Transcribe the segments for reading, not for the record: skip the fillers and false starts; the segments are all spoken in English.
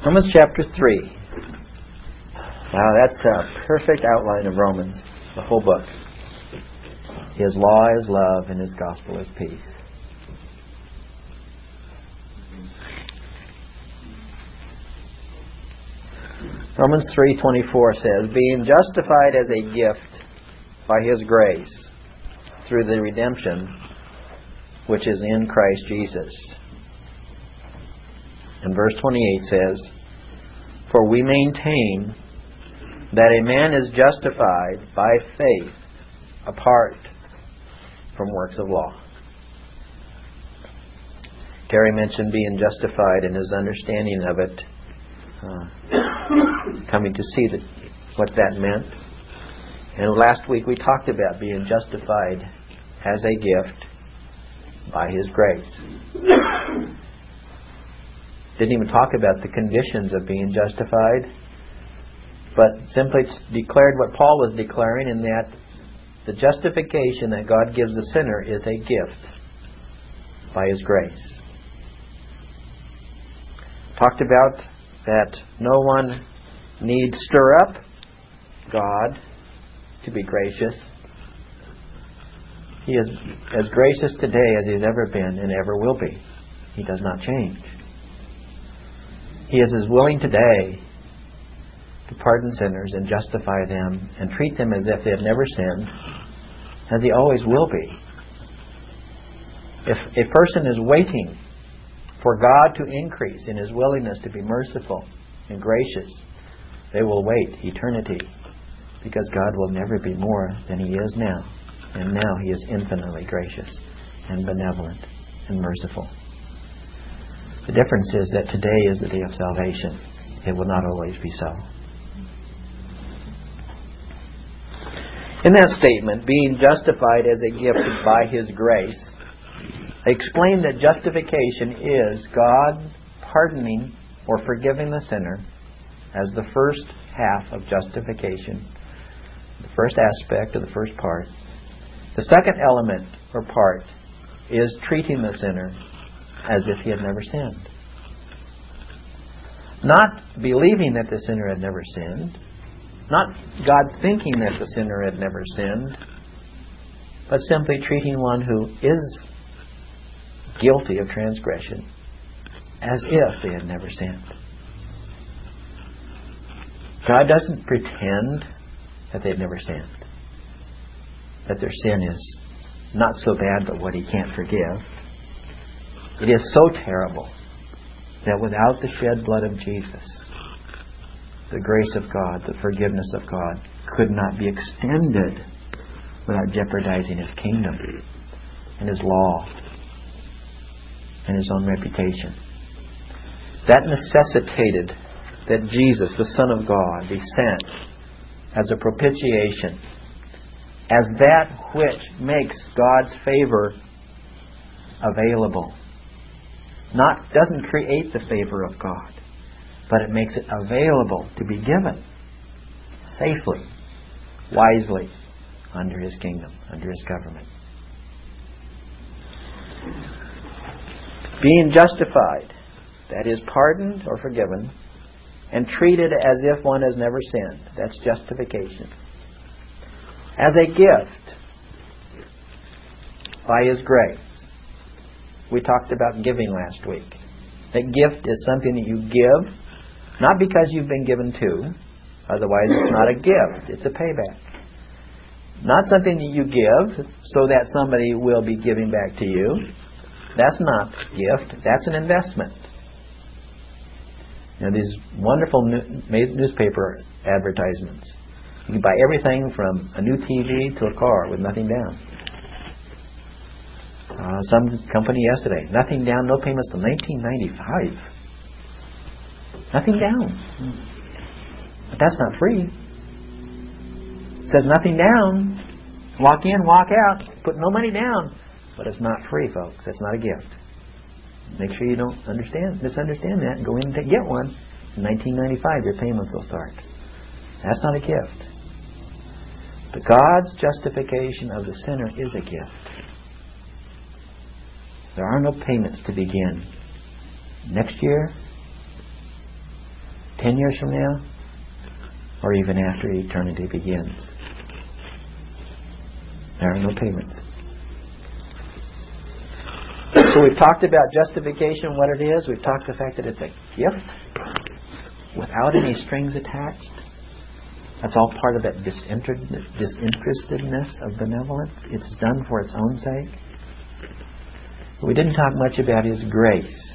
Romans chapter 3. Wow, that's a perfect outline of Romans, the whole book. His law is love and His gospel is peace. Romans 3:24 says, being justified as a gift by His grace through the redemption which is in Christ Jesus. And verse 28 says, for we maintain that a man is justified by faith apart from works of law. Gary mentioned being justified and his understanding of it, coming to see what that meant. And last week we talked about being justified as a gift by His grace. Didn't even talk about the conditions of being justified, but simply declared what Paul was declaring, in that the justification that God gives the sinner is a gift by His grace. Talked about that no one need stir up God to be gracious. He is as gracious today as He has ever been and ever will be. He does not change. He is as willing today to pardon sinners and justify them and treat them as if they have never sinned as He always will be. If a person is waiting for God to increase in His willingness to be merciful and gracious, they will wait eternity, because God will never be more than He is now. And now He is infinitely gracious and benevolent and merciful. The difference is that today is the day of salvation. It will not always be so. In that statement, being justified as a gift by His grace, I explained that justification is God pardoning or forgiving the sinner as the first half of justification, the first aspect of the first part. The second element or part is treating the sinner as if he had never sinned. Not believing that the sinner had never sinned, not God thinking that the sinner had never sinned, but simply treating one who is guilty of transgression as if they had never sinned. God doesn't pretend that they've never sinned, that their sin is not so bad but what He can't forgive. It is so terrible that without the shed blood of Jesus, the grace of God, the forgiveness of God could not be extended without jeopardizing His kingdom and His law and His own reputation. That necessitated that Jesus, the Son of God, be sent as a propitiation, as that which makes God's favor available. Doesn't create the favor of God, but it makes it available to be given safely, wisely, under His kingdom, under His government. Being justified, that is pardoned or forgiven, and treated as if one has never sinned. That's justification. As a gift by His grace. We talked about giving last week. That gift is something that you give, not because you've been given to, otherwise it's not a gift, it's a payback. Not something that you give so that somebody will be giving back to you. That's not gift, that's an investment. You know, these wonderful newspaper advertisements. You can buy everything from a new TV to a car with nothing down. Some company yesterday, nothing down, no payments till 1995. Nothing down. But that's not free. It says nothing down. Walk in, walk out, put no money down. But it's not free, folks. That's not a gift. Make sure you don't misunderstand that, and go in and get one. In 1995, your payments will start. That's not a gift. But God's justification of the sinner is a gift. There are no payments to begin next year, 10 years from now, or even after eternity begins. There are no payments. So we've talked about justification, what it is. We've talked the fact that it's a gift without any strings attached. That's all part of that disinterestedness of benevolence. It's done for its own sake. We didn't talk much about His grace.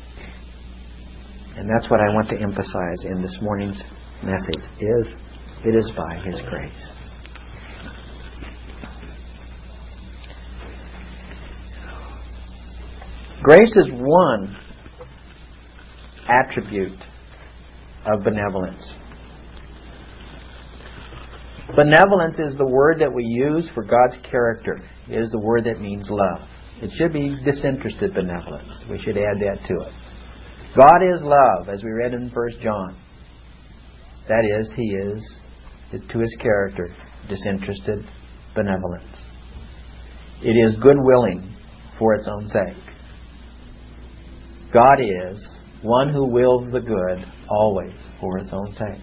And that's what I want to emphasize in this morning's message, it is by His grace. Grace is one attribute of benevolence. Benevolence is the word that we use for God's character. It is the word that means love. It should be disinterested benevolence. We should add that to it. God is love, as we read in 1 John. That is, He is, to His character, disinterested benevolence. It is good-willing for its own sake. God is one who wills the good always for its own sake.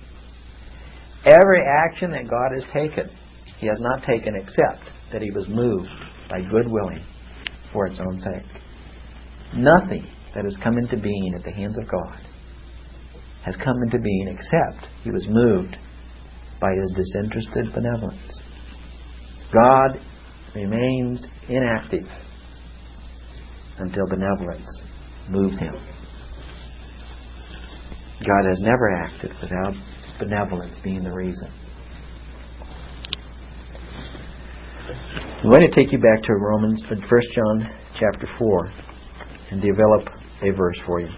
Every action that God has taken, He has not taken except that He was moved by good willing for its own sake. Nothing that has come into being at the hands of God has come into being except He was moved by His disinterested benevolence. God remains inactive until benevolence moves Him. God has never acted without benevolence being the reason. I'm going to take you back to 1 John chapter 4 and develop a verse for you.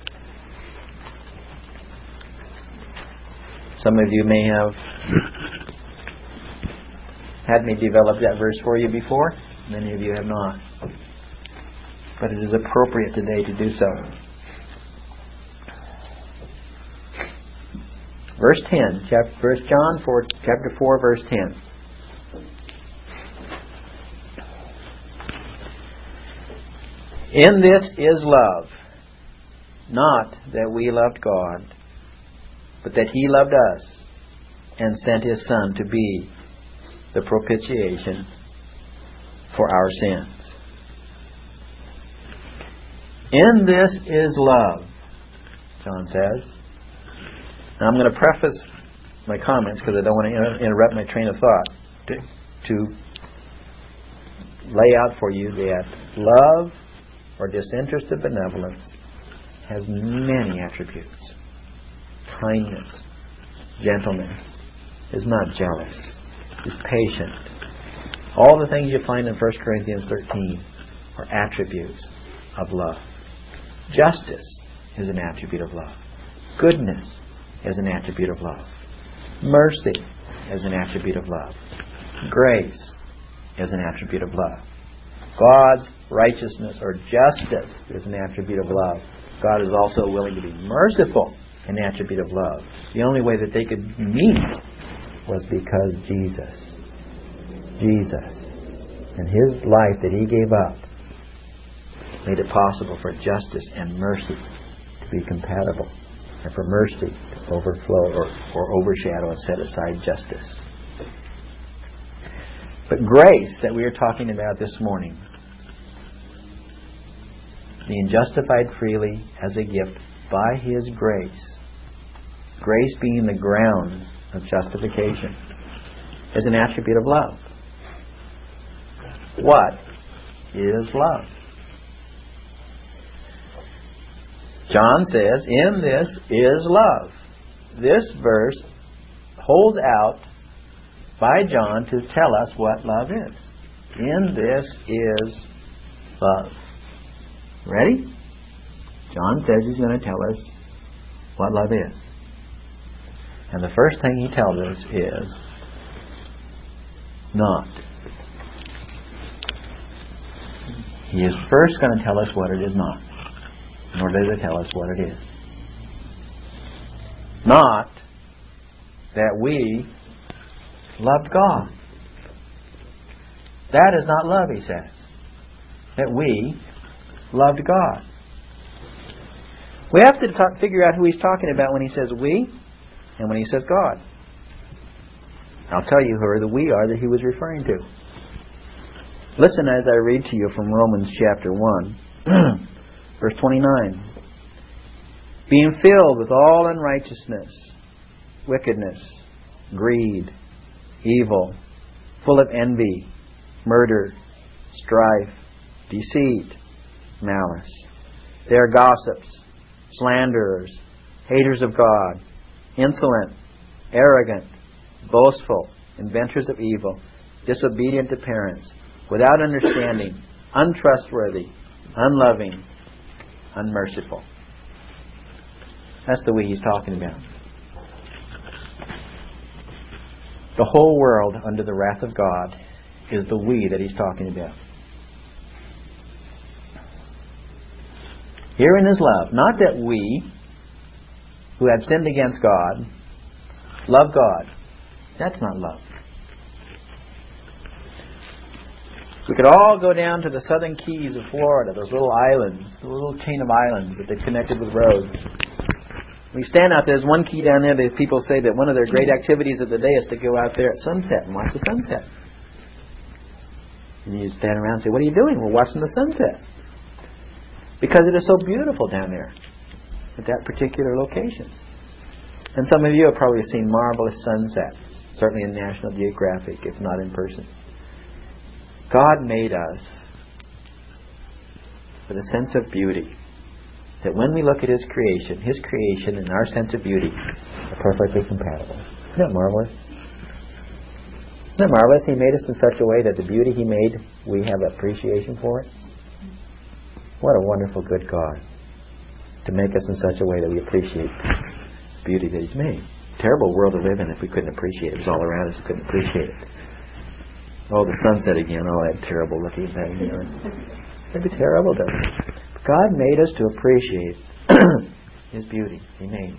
Some of you may have had me develop that verse for you before. Many of you have not. But it is appropriate today to do so. Verse 10, 1 John 4, chapter 4, verse 10. In this is love, not that we loved God, but that He loved us and sent His Son to be the propitiation for our sins. In this is love, John says. Now I'm going to preface my comments because I don't want to interrupt my train of thought to lay out for you that love or disinterested benevolence has many attributes. Kindness, gentleness, is not jealous, is patient. All the things you find in 1 Corinthians 13 are attributes of love. Justice is an attribute of love. Goodness is an attribute of love. Mercy is an attribute of love. Grace is an attribute of love. God's righteousness or justice is an attribute of love. God is also willing to be merciful, an attribute of love. The only way that they could meet was because Jesus and His life that He gave up made it possible for justice and mercy to be compatible, and for mercy to overflow or overshadow and set aside justice. But grace that we are talking about this morning, being justified freely as a gift by His grace, grace being the grounds of justification, is an attribute of love. What is love? John says, in this is love. This verse holds out by John to tell us what love is. In this is love. Ready? John says he's going to tell us what love is. And the first thing he tells us is not. He is first going to tell us what it is not, in order to tell us what it is. Not that we loved God. That is not love, he says. That we loved God. We have to figure out who he's talking about when he says we and when he says God. I'll tell you who the we are that he was referring to. Listen as I read to you from Romans chapter 1, verse 29. Being filled with all unrighteousness, wickedness, greed, evil, full of envy, murder, strife, deceit, malice. They are gossips, slanderers, haters of God, insolent, arrogant, boastful, inventors of evil, disobedient to parents, without understanding, untrustworthy, unloving, unmerciful. That's the we he's talking about. The whole world under the wrath of God is the we that he's talking about. Herein is love. Not that we, who have sinned against God, love God. That's not love. We could all go down to the southern keys of Florida, those little islands, the little chain of islands that they've connected with roads. We stand out there, there's one key down there that people say that one of their great activities of the day is to go out there at sunset and watch the sunset. And you stand around and say, what are you doing? We're watching the sunset. Because it is so beautiful down there at that particular location. And some of you have probably seen marvelous sunsets, certainly in National Geographic, if not in person. God made us with a sense of beauty, that when we look at His creation and our sense of beauty are perfectly compatible. Isn't that marvelous? Isn't that marvelous? He made us in such a way that the beauty He made, we have appreciation for it. What a wonderful, good God to make us in such a way that we appreciate the beauty that He's made. Terrible world to live in if we couldn't appreciate it. It was all around us, we couldn't appreciate it. Oh, the sunset again. Oh, that terrible looking thing. It'd be terrible, though. God made us to appreciate His beauty He made.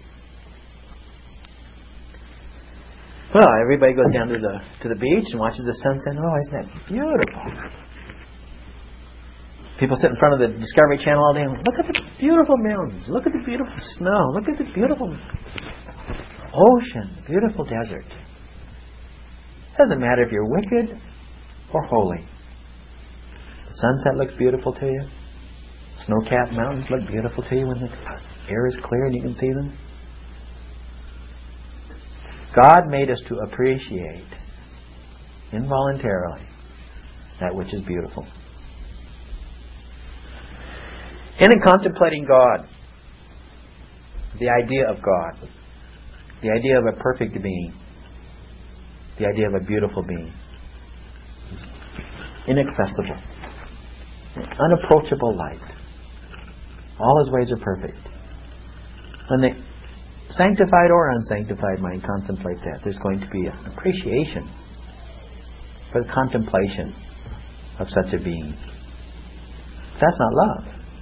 Well, everybody goes down to the beach and watches the sunset. Oh, isn't that beautiful? People sit in front of the Discovery Channel all day and look at the beautiful mountains. Look at the beautiful snow. Look at the beautiful ocean, beautiful desert. Doesn't matter if you're wicked or holy. The sunset looks beautiful to you. Snow-capped mountains look beautiful to you when the air is clear and you can see them. God made us to appreciate involuntarily that which is beautiful. And in contemplating God, the idea of God, the idea of a perfect being, the idea of a beautiful being, inaccessible, unapproachable light. All His ways are perfect. When the sanctified or unsanctified mind contemplates that, there's going to be an appreciation for the contemplation of such a being. That's not love.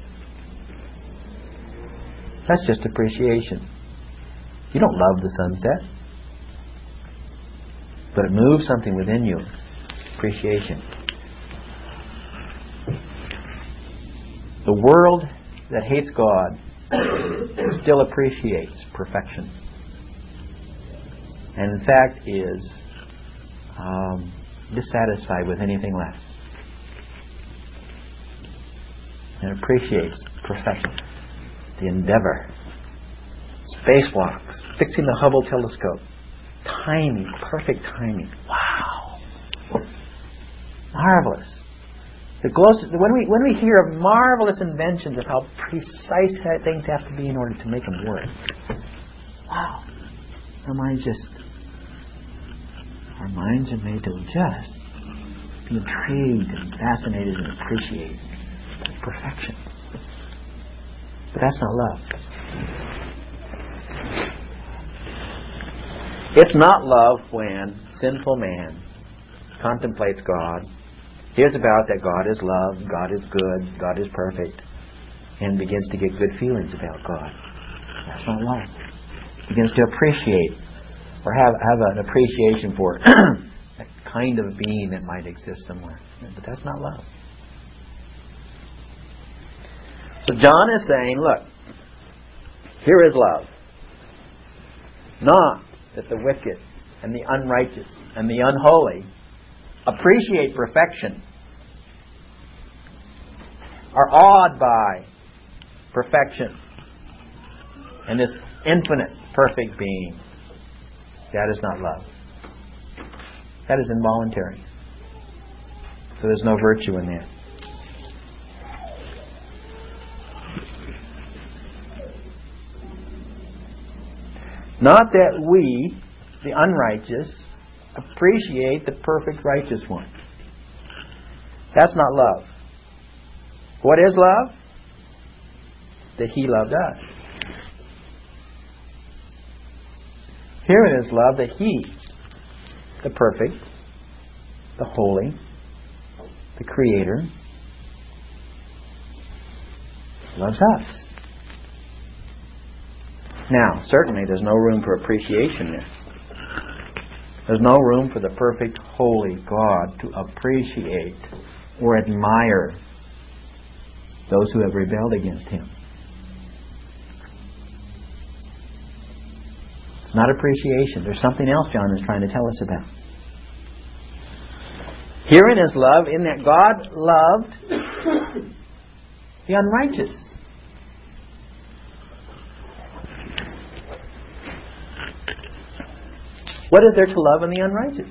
That's just appreciation. You don't love the sunset, but it moves something within you. Appreciation. The world that hates God still appreciates perfection, and in fact is dissatisfied with anything less, and appreciates perfection. The endeavor, spacewalks, fixing the Hubble telescope, timing, perfect timing. Wow, marvelous. When we hear of marvelous inventions of how precise things have to be in order to make them work, wow, our minds are made to just be intrigued and fascinated and appreciate perfection. But that's not love. It's not love when sinful man contemplates God, hears about that God is love, God is good, God is perfect, and begins to get good feelings about God. That's not love. Begins to appreciate or have an appreciation for a kind of being that might exist somewhere. But that's not love. So John is saying, look, Here is love. Not that the wicked and the unrighteous and the unholy appreciate perfection, are awed by perfection and this infinite, perfect being. That is not love. That is involuntary. So there's no virtue in that. Not that we, the unrighteous, appreciate the perfect righteous one. That's not love. What is love? That He loved us. Here it is love that He, the perfect, the holy, the Creator, loves us. Now, certainly there's no room for appreciation there. There's no room for the perfect, holy God to appreciate or admire those who have rebelled against Him. It's not appreciation. There's something else John is trying to tell us about. Herein is love, in that God loved the unrighteous. What is there to love in the unrighteous?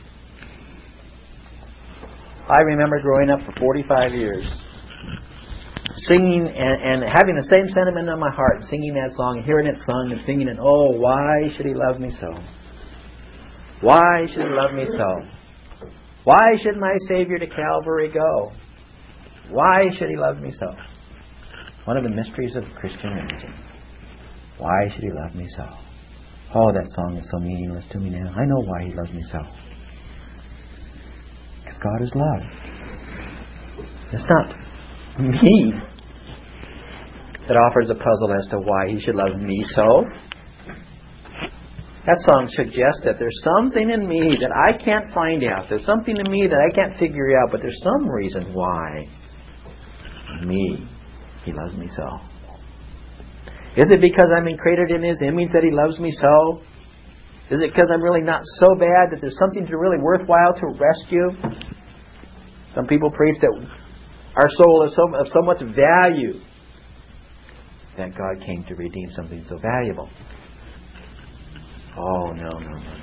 I remember growing up for 45 years, singing and having the same sentiment in my heart, singing that song, hearing it sung and singing it, oh, why should He love me so? Why should He love me so? Why should my Savior to Calvary go? Why should He love me so? One of the mysteries of Christian religion. Why should He love me so? Oh, that song is so meaningless to me now. I know why He loves me so. Because God is love. It's not me that offers a puzzle as to why He should love me so. That song suggests that there's something in me that I can't find out. There's something in me that I can't figure out, but there's some reason why He loves me so. Is it because I'm created in His image that He loves me so? Is it because I'm really not so bad that there's something really worthwhile to rescue? Some people preach that our soul is of so much value that God came to redeem something so valuable. Oh, no.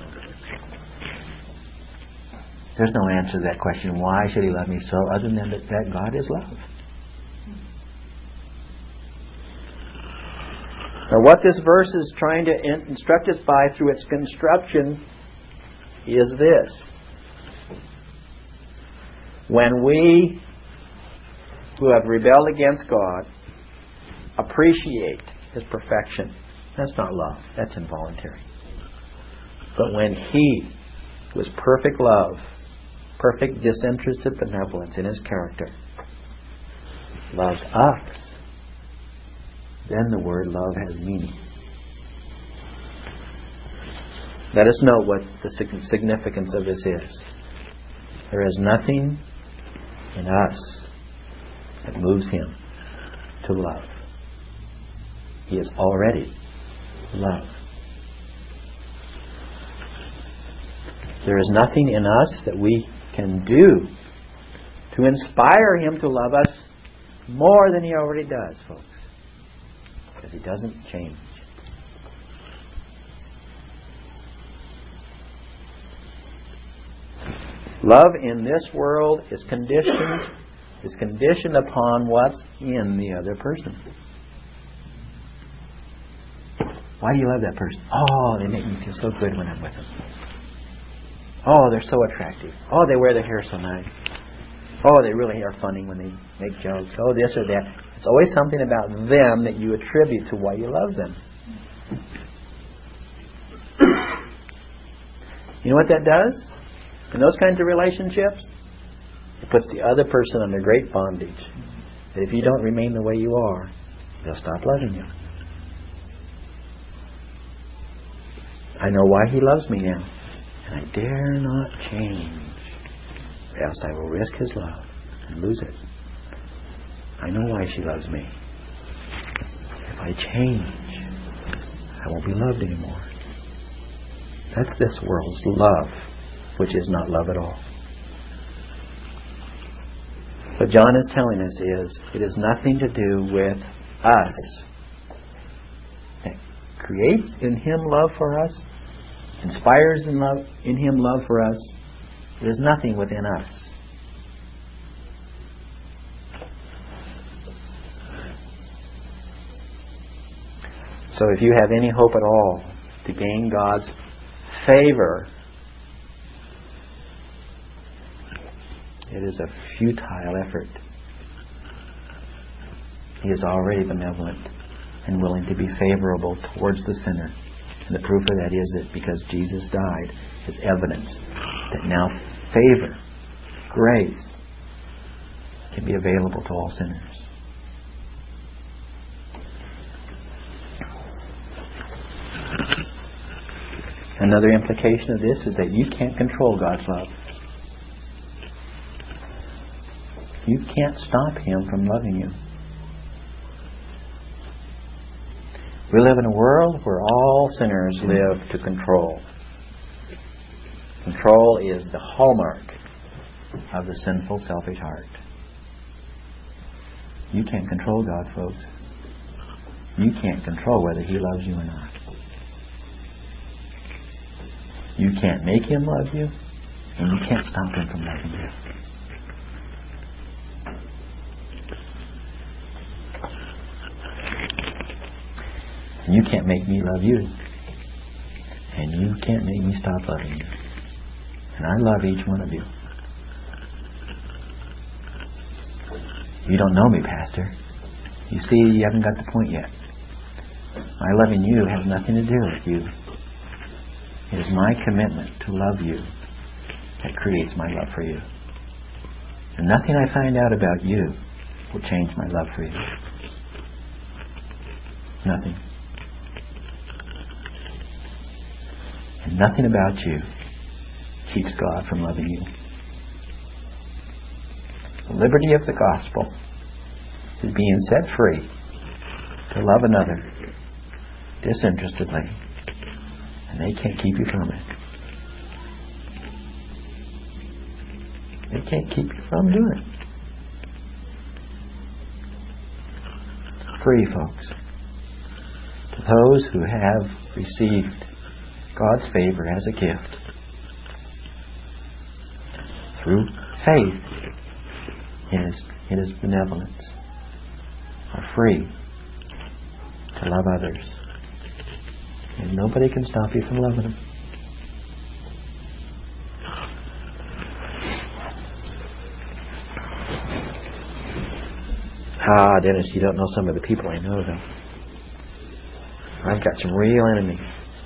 There's no answer to that question. Why should He love me so, other than that God is love? Now, what this verse is trying to instruct us by through its construction is this. When we, who have rebelled against God, appreciate His perfection, that's not love. That's involuntary. But when He, who is perfect love, perfect disinterested benevolence in His character, loves us, then the word love has meaning. Let us know what the significance of this is. There is nothing in us that moves Him to love. He is already love. There is nothing in us that we can do to inspire Him to love us more than He already does, folks. Because He doesn't change. Love in this world is conditioned upon what's in the other person. Why do you love that person? Oh, they make me feel so good when I'm with them. Oh, they're so attractive. Oh, they wear their hair so nice. Oh, they really are funny when they make jokes. Oh, this or that. It's always something about them that you attribute to why you love them. You know what that does? In those kinds of relationships, it puts the other person under great bondage. That if you don't remain the way you are, they'll stop loving you. I know why He loves me now, and I dare not change, or else I will risk His love and lose it. I know why she loves me. If I change, I won't be loved anymore. That's this world's love, which is not love at all. What John is telling us is, it has nothing to do with us. It creates in Him love for us, inspires in Him love for us. It is nothing within us. So if you have any hope at all to gain God's favor, it is a futile effort. He is already benevolent and willing to be favorable towards the sinner. And the proof of that is that because Jesus died is evidence that now favor, grace, can be available to all sinners. Another implication of this is that you can't control God's love. You can't stop Him from loving you. We live in a world where all sinners live to control. Control is the hallmark of the sinful, selfish heart. You can't control God, folks. You can't control whether He loves you or not. You can't make Him love you, and you can't stop Him from loving you. And you can't make me love you, and you can't make me stop loving you. And I love each one of you. You don't know me, Pastor. You see, you haven't got the point yet. My loving you has nothing to do with you. It is my commitment to love you that creates my love for you. And nothing I find out about you will change my love for you. Nothing. And nothing about you keeps God from loving you. The liberty of the gospel is being set free to love another disinterestedly. And they can't keep you from it. They can't keep you from doing it. Free, folks. To those who have received God's favor as a gift through faith in His benevolence, are free to love others. And nobody can stop you from loving them. Dennis, you don't know some of the people I know, though. I've got some real enemies.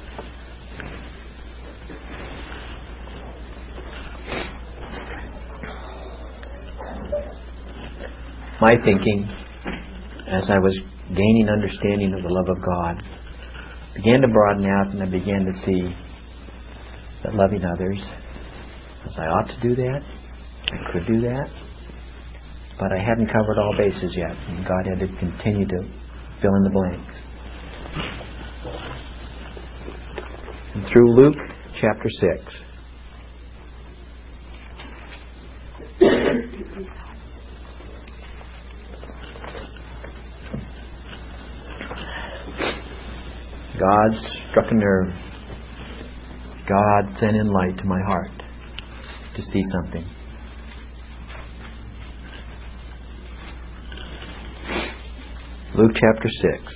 My thinking, as I was gaining understanding of the love of God, began to broaden out, and I began to see that loving others, as I ought to do that, I could do that, but I hadn't covered all bases yet, and God had to continue to fill in the blanks. And through Luke chapter 6, God struck a nerve. God sent in light to my heart to see something. Luke chapter 6.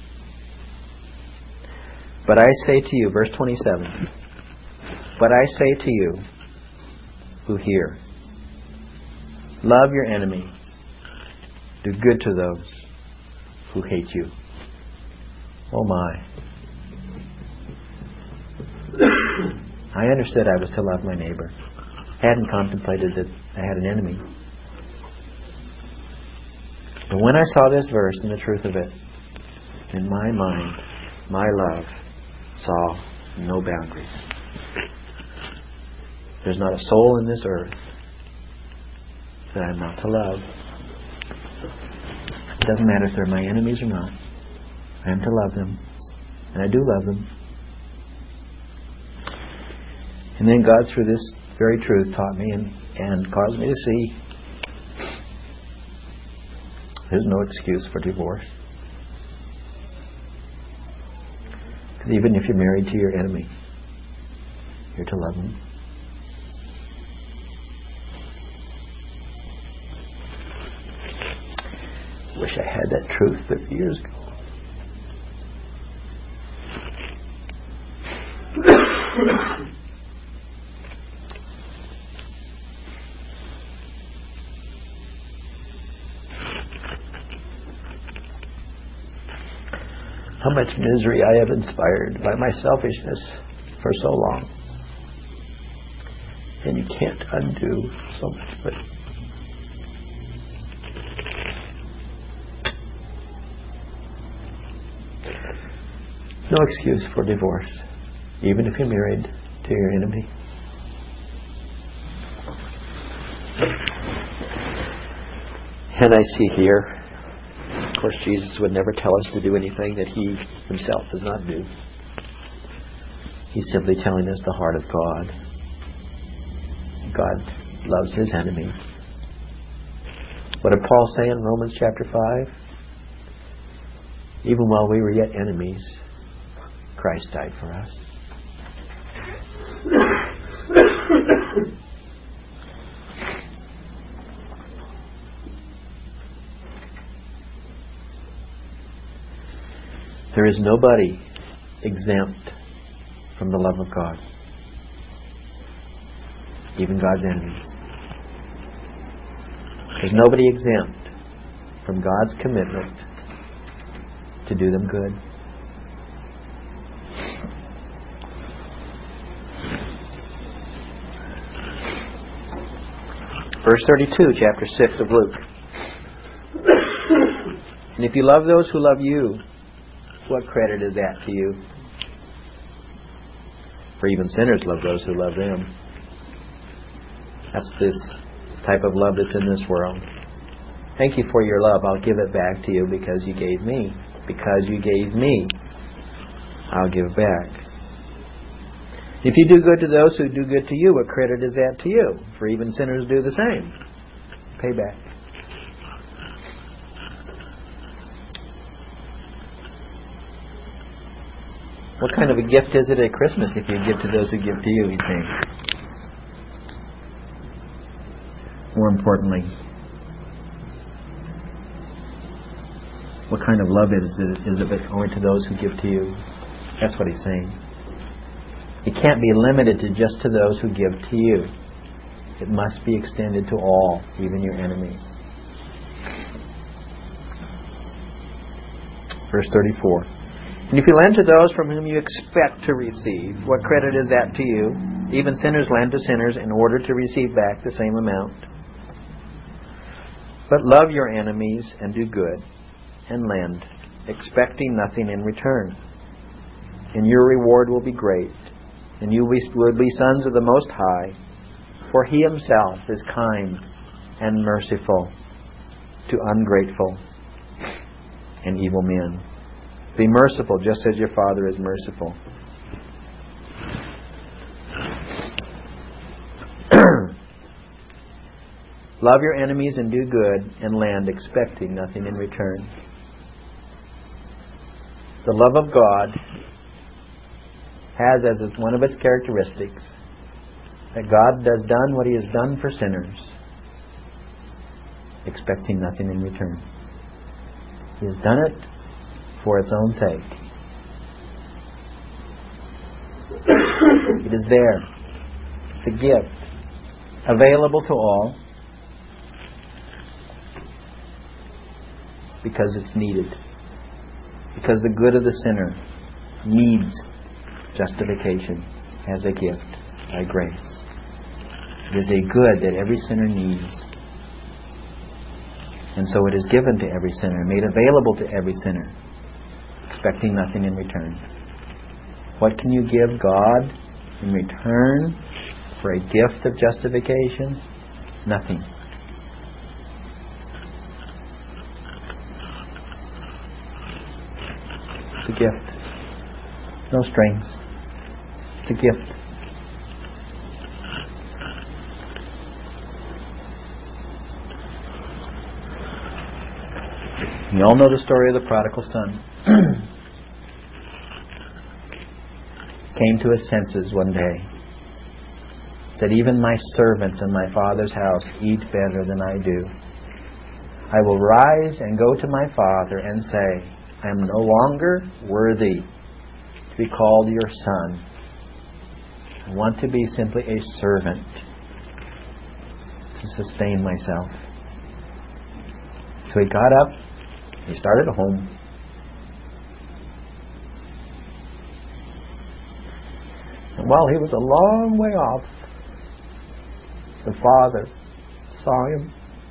But I say to you, verse 27, but I say to you who hear, love your enemies, do good to those who hate you. Oh my. I understood I was to love my neighbor. Hadn't contemplated that I had an enemy. But when I saw this verse and the truth of it, in my mind, my love saw no boundaries. There's not a soul in this earth that I'm not to love. It doesn't matter if they're my enemies or not. I am to love them And I do love them. And then God, through this very truth, taught me and caused me to see there's no excuse for divorce. Because even if you're married to your enemy, you're to love him. Wish I had that truth 50 years ago. How much misery I have inspired by my selfishness for so long. And you can't undo so much of it. No excuse for divorce, even if you're married to your enemy. And I see here, of course, Jesus would never tell us to do anything that He Himself does not do. He's simply telling us the heart of God. God loves His enemies. What did Paul say in Romans chapter 5? Even while we were yet enemies, Christ died for us. There is nobody exempt from the love of God. Even God's enemies. There's nobody exempt from God's commitment to do them good. Verse 32, chapter 6 of Luke. And if you love those who love you, what credit is that to you? For even sinners love those who love them. That's this type of love that's in this world. Thank you for your love. I'll give it back to you because you gave me. Because you gave me, I'll give back. If you do good to those who do good to you, what credit is that to you? For even sinners do the same. Pay back. What kind of a gift is it at Christmas if you give to those who give to you, he's saying. More importantly, what kind of love is it only to those who give to you? That's what he's saying. It can't be limited to just to those who give to you. It must be extended to all, even your enemies. Verse 34. And if you lend to those from whom you expect to receive, what credit is that to you? Even sinners lend to sinners in order to receive back the same amount. But love your enemies and do good and lend, expecting nothing in return. And your reward will be great, and you will be sons of the Most High, for He Himself is kind and merciful to ungrateful and evil men. Be merciful just as your Father is merciful. Love your enemies and do good and lend, expecting nothing in return. The love of God has as one of its characteristics that God has done what He has done for sinners, expecting nothing in return. He has done it for its own sake. It is there. It's a gift, available to all, because it's needed. Because the good of the sinner needs justification as a gift by grace. It is a good that every sinner needs. And so it is given to every sinner, made available to every sinner, expecting nothing in return. What can you give God in return for a gift of justification? Nothing. The gift. No strings. It's a gift. You all know the story of the prodigal son. Came to his senses one day. Said, even my servants in my father's house eat better than I do. I will rise and go to my father and say, I am no longer worthy to be called your son. I want to be simply a servant to sustain myself. So he got up, he started home. And while he was a long way off, the father saw him,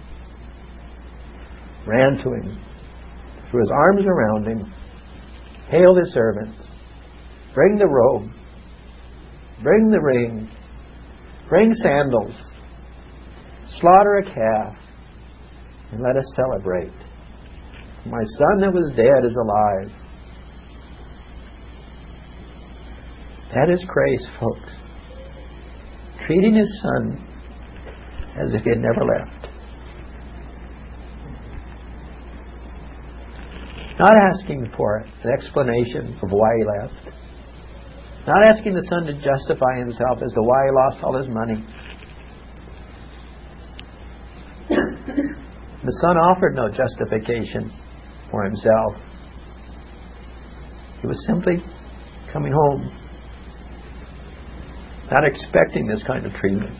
ran to him, threw his arms around him, hailed his servants, bring the robe, bring the ring, bring sandals, slaughter a calf, and let us celebrate. My son that was dead is alive. That is grace, folks. Treating his son as if he had never left. Not asking for an explanation of why he left. Not asking the son to justify himself as to why he lost all his money. The son offered no justification for himself. He was simply coming home, not expecting this kind of treatment.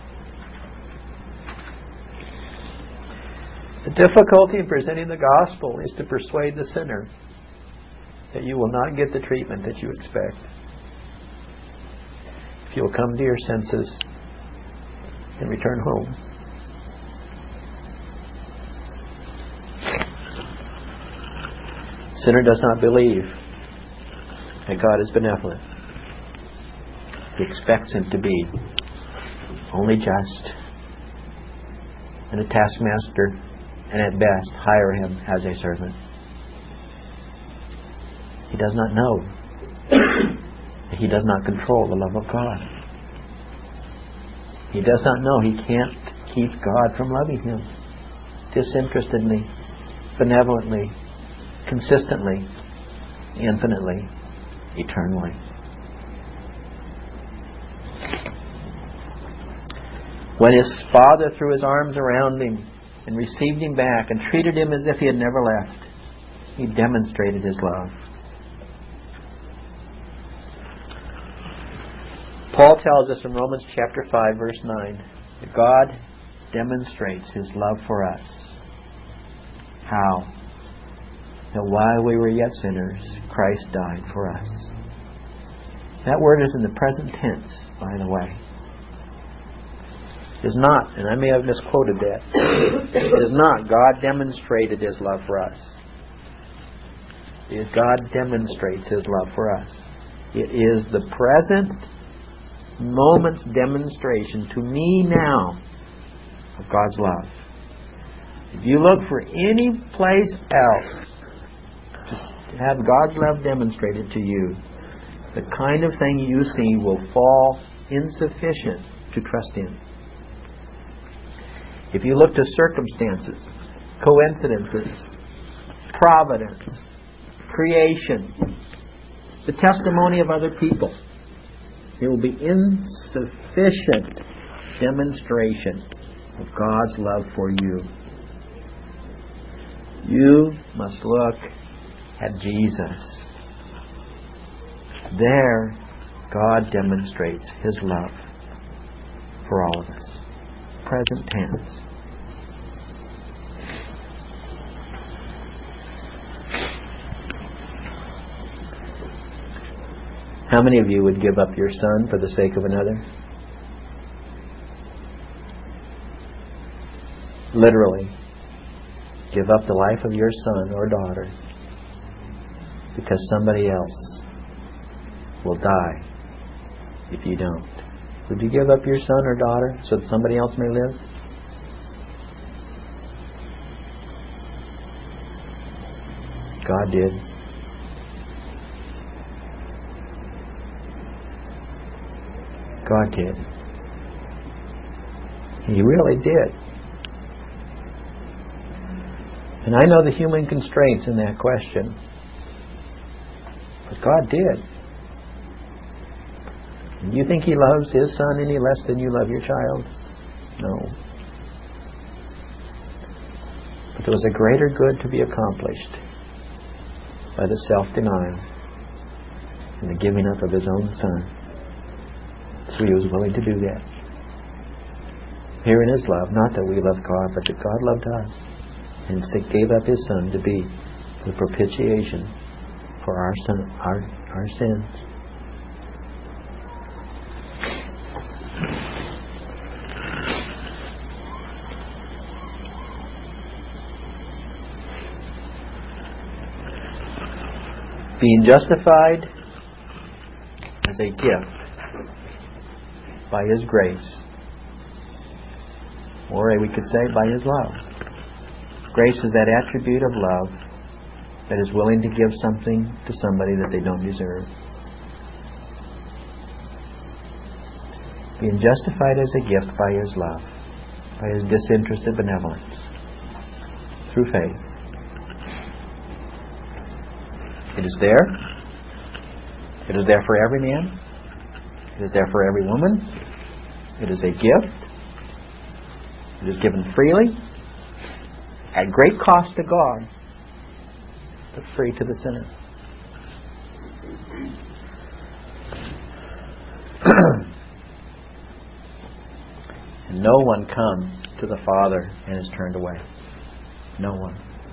The difficulty in presenting the gospel is to persuade the sinner that you will not get the treatment that you expect. If you'll come to your senses and return home. Sinner does not believe that God is benevolent. He expects Him to be only just and a taskmaster, and at best hire Him as a servant. He does not know that He does not control the love of God. He does not know He can't keep God from loving him disinterestedly, benevolently, consistently, infinitely, eternally. When his father threw his arms around him and received him back and treated him as if he had never left, he demonstrated his love. Paul tells us in Romans chapter 5 verse 9 that God demonstrates His love for us. How? That while we were yet sinners, Christ died for us. That word is in the present tense, by the way. It is not, and I may have misquoted that, it is not God demonstrated His love for us. It is God demonstrates His love for us. It is the present moment's demonstration to me now of God's love. If you look for any place else to have God's love demonstrated to you, the kind of thing you see will fall insufficient to trust in. If you look to circumstances, coincidences, providence, creation, the testimony of other people, it will be insufficient demonstration of God's love for you. You must look at Jesus. There, God demonstrates His love for all of us. Present tense. How many of you would give up your son for the sake of another? Literally, give up the life of your son or daughter because somebody else will die if you don't. Would you give up your son or daughter so that somebody else may live? God did. God did. He really did. And I know the human constraints in that question. But God did. And you think He loves His Son any less than you love your child? No. But there was a greater good to be accomplished by the self-denial and the giving up of His own Son. So He was willing to do that. Here in His love, not that we love God, but that God loved us and gave up His Son to be the propitiation for our sins. Being justified as a gift by His grace, or we could say by His love. Grace is that attribute of love that is willing to give something to somebody that they don't deserve. Being justified as a gift by His love, by His disinterested benevolence, through faith. It is there. It is there for every man. It is there for every woman. It is a gift. It is given freely, at great cost to God, but free to the sinner. And no one comes to the Father and is turned away. No one.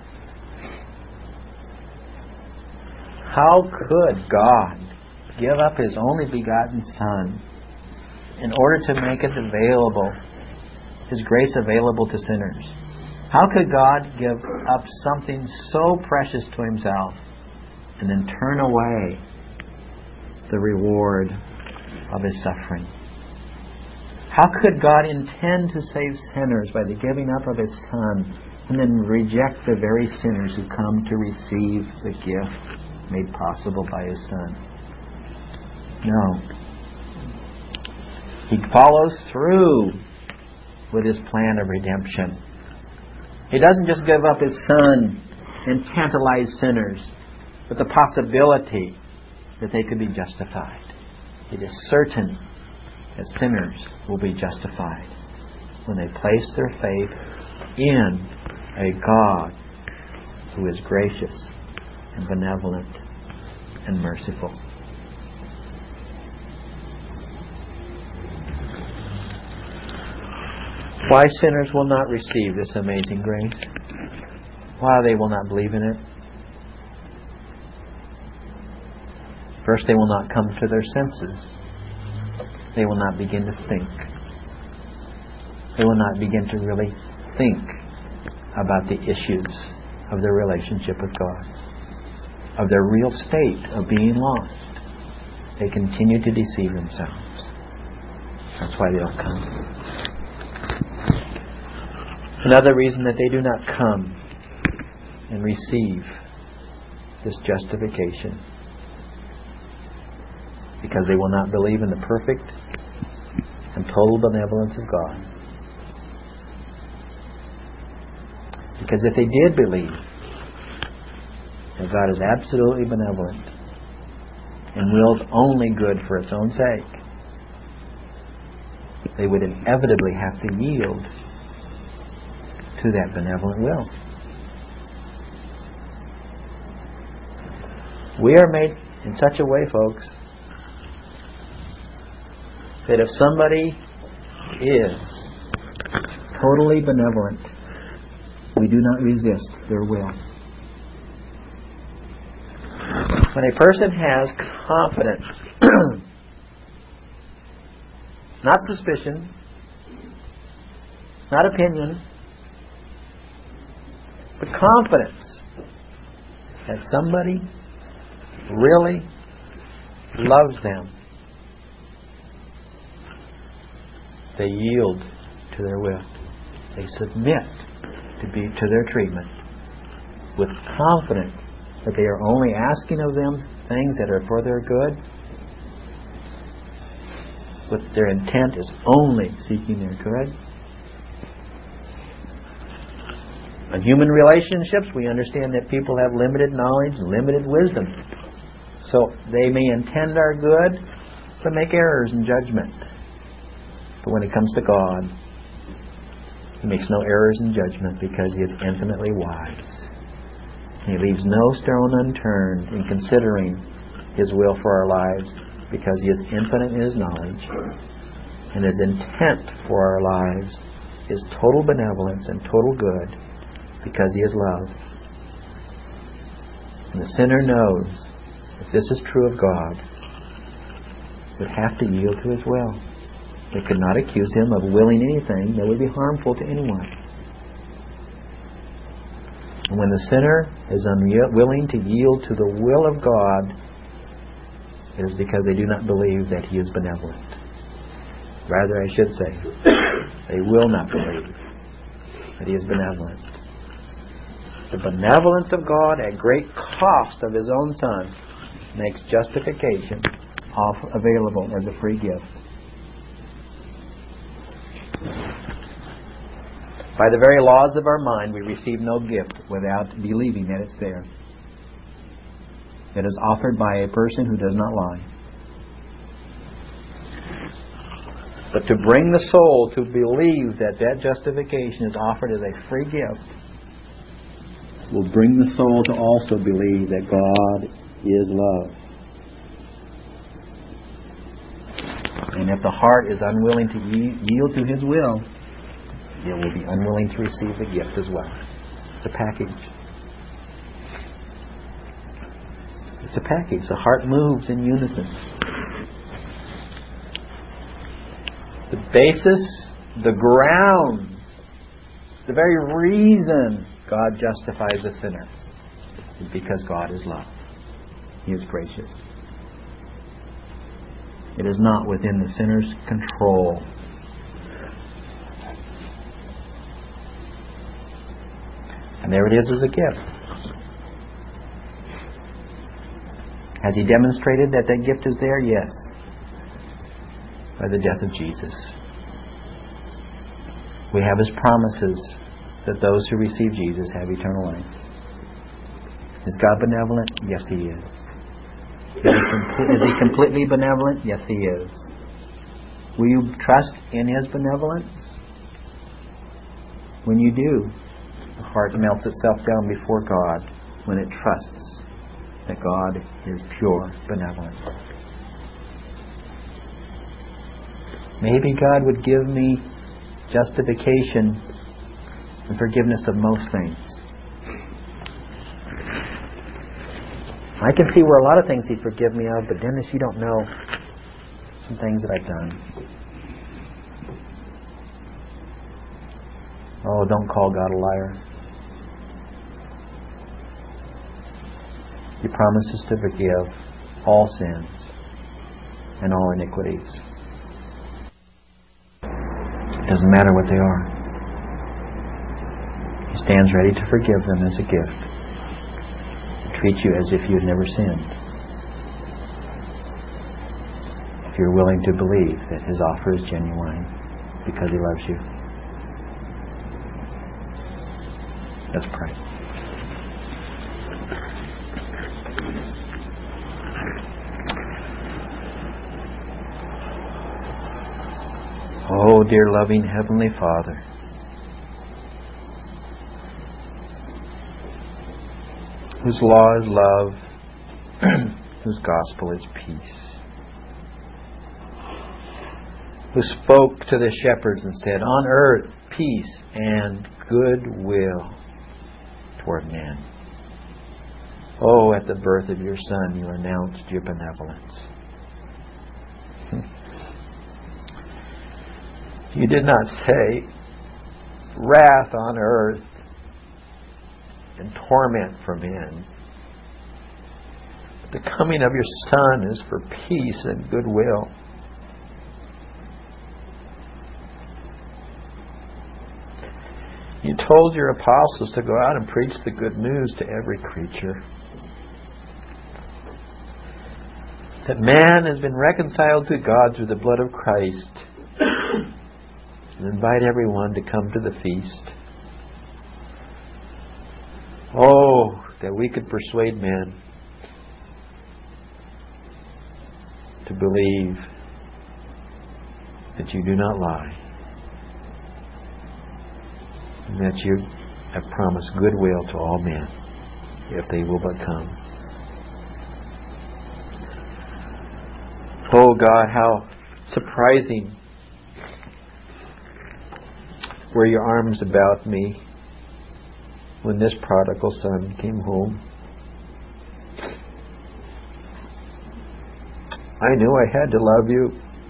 How could God give up His only begotten Son in order to make it available, His grace available to sinners? How could God give up something so precious to Himself and then turn away the reward of His suffering? How could God intend to save sinners by the giving up of His Son and then reject the very sinners who come to receive the gift made possible by His Son? No. He follows through with His plan of redemption. He doesn't just give up His Son and tantalize sinners with the possibility that they could be justified. It is certain that sinners will be justified when they place their faith in a God who is gracious and benevolent and merciful. Why sinners will not receive this amazing grace? Why they will not believe in it? First, they will not come to their senses. They will not begin to think. They will not begin to really think about the issues of their relationship with God, of their real state of being lost. They continue to deceive themselves. That's why they don't come. Another reason that they do not come and receive this justification, because they will not believe in the perfect and total benevolence of God. Because if they did believe that God is absolutely benevolent and wills only good for its own sake, they would inevitably have to yield to that benevolent will. We are made in such a way, folks, that if somebody is totally benevolent, we do not resist their will. When a person has confidence, not suspicion, not opinion, but confidence that somebody really loves them, they yield to their will. They submit to their treatment with confidence that they are only asking of them things that are for their good. with their intent is only seeking their good. In human relationships, we understand that people have limited knowledge and limited wisdom. So they may intend our good, but make errors in judgment. But when it comes to God, He makes no errors in judgment because He is infinitely wise. He leaves no stone unturned in considering His will for our lives because He is infinite in His knowledge. And His intent for our lives is total benevolence and total good because He is love. And the sinner knows, if this is true of God, would have to yield to His will. They could not accuse Him of willing anything that would be harmful to anyone. And when the sinner is unwilling to yield to the will of God, it is because they do not believe that He is benevolent. Rather, I should say, they will not believe that He is benevolent. The benevolence of God at great cost of His own Son makes justification available as a free gift. By the very laws of our mind, we receive no gift without believing that it's there. It is offered by a person who does not lie. But to bring the soul to believe that that justification is offered as a free gift will bring the soul to also believe that God is love. And if the heart is unwilling to yield to His will, it will be unwilling to receive the gift as well. It's a package. It's a package. The heart moves in unison. The basis, the ground, the very reason God justifies a sinner is because God is love. He is gracious. It is not within the sinner's control. And there it is as a gift. Has He demonstrated that that gift is there? Yes. By the death of Jesus. We have His promises that those who receive Jesus have eternal life. Is God benevolent? Yes, He is. Is He completely benevolent? Yes, He is. Will you trust in His benevolence? When you do, the heart melts itself down before God when it trusts that God is pure benevolence. Maybe God would give me justification and forgiveness of most things. I can see where a lot of things He'd forgive me of, but Dennis, you don't know some things that I've done. Oh, don't call God a liar. He promises to forgive all sins and all iniquities. It doesn't matter what they are. He stands ready to forgive them as a gift. To treat you as if you had never sinned. If you're willing to believe that His offer is genuine because He loves you. Let's pray. Oh, dear loving Heavenly Father, whose law is love, whose gospel is peace, who spoke to the shepherds and said, on earth, peace and goodwill toward men. Oh, at the birth of your Son, you announced your benevolence. You did not say wrath on earth and torment for men. The coming of your Son is for peace and goodwill. You told your apostles to go out and preach the good news to every creature. that man has been reconciled to God through the blood of Christ, and invite everyone to come to the feast. Oh, that we could persuade men to believe that you do not lie, and that you have promised goodwill to all men if they will but come. Oh God, how surprising were your arms about me when this prodigal son came home. I knew I had to love you.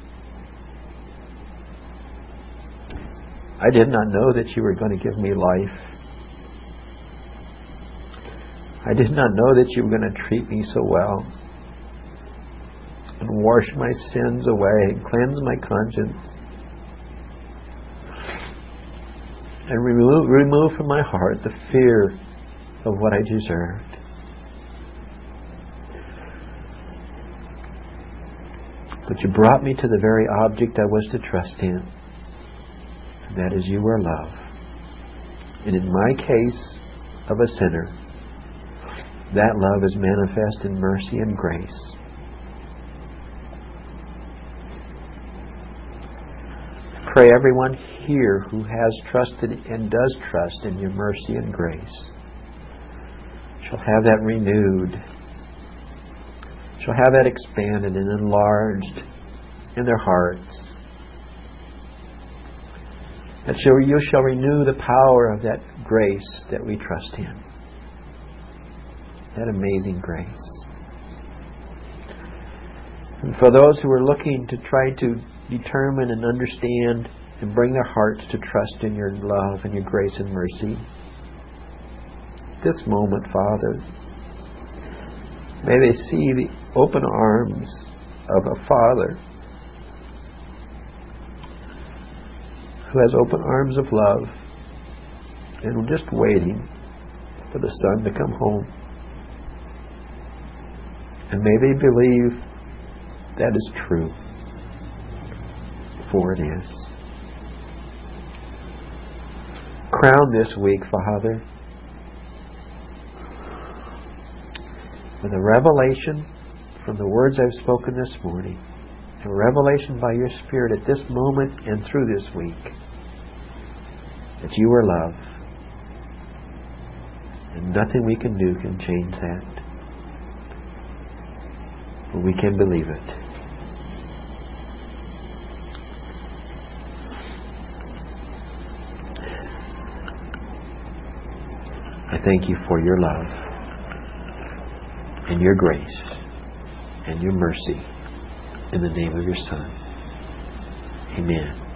I did not know that you were going to give me life. I did not know that you were going to treat me so well and wash my sins away and cleanse my conscience and remove from my heart the fear of what I deserved. But you brought me to the very object I was to trust in. And that is you are love. And in my case of a sinner, that love is manifest in mercy and grace. I pray everyone here who has trusted and does trust in your mercy and grace shall have that renewed, shall have that expanded and enlarged in their hearts. That you shall renew the power of that grace that we trust in. That amazing grace. And for those who are looking to try to determine and understand and bring their hearts to trust in your love and your grace and mercy, this moment, Father, may they see the open arms of a Father who has open arms of love and just waiting for the Son to come home. And may they believe that is true, for it is. Crown this week, Father, with a revelation from the words I've spoken this morning, a revelation by your Spirit at this moment and through this week, that you are love, and nothing we can do can change that. But we can believe it. I thank you for your love and your grace and your mercy in the name of your Son. Amen.